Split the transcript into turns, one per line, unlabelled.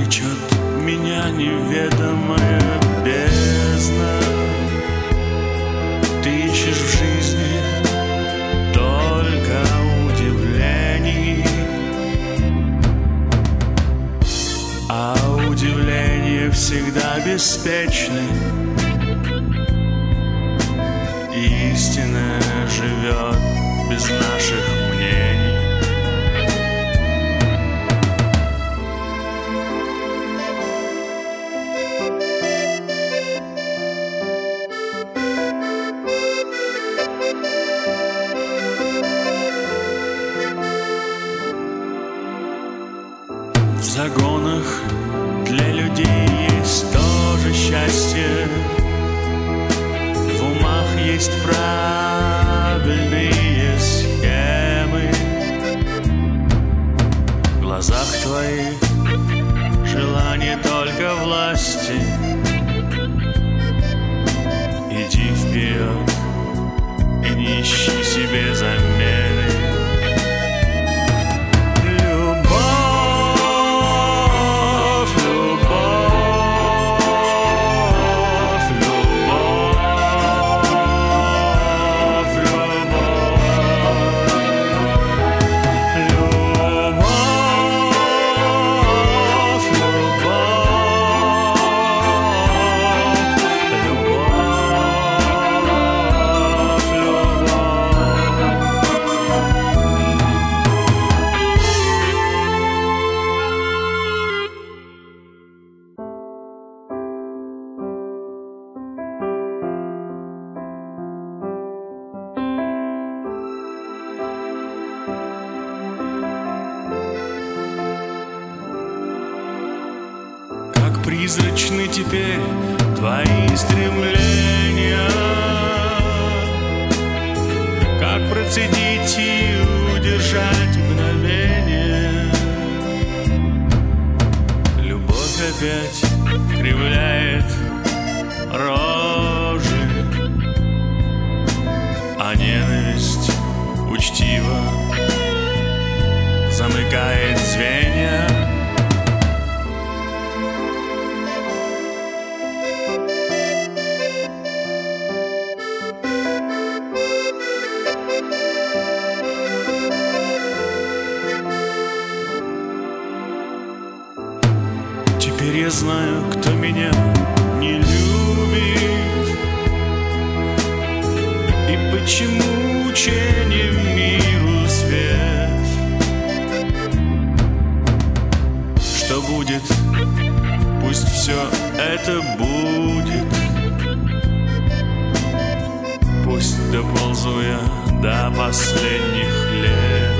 влечет меня неведомая бездна. Ты ищешь в жизни только удивлений, а удивления всегда беспечны. Истина живет без наших мнений. В загонах для людей есть тоже счастье. В умах есть правильные схемы. В глазах твоих желание только власти. Иди вперед и не ищи себе замены. Призрачны теперь твои стремления. Как процедить и удержать мгновение? Любовь опять кривляет рожи, а ненависть учтиво замыкает звенья. Теперь я знаю, кто меня не любит, и почему учением миру свет. Что будет, пусть все это будет. Пусть доползу я до последних лет.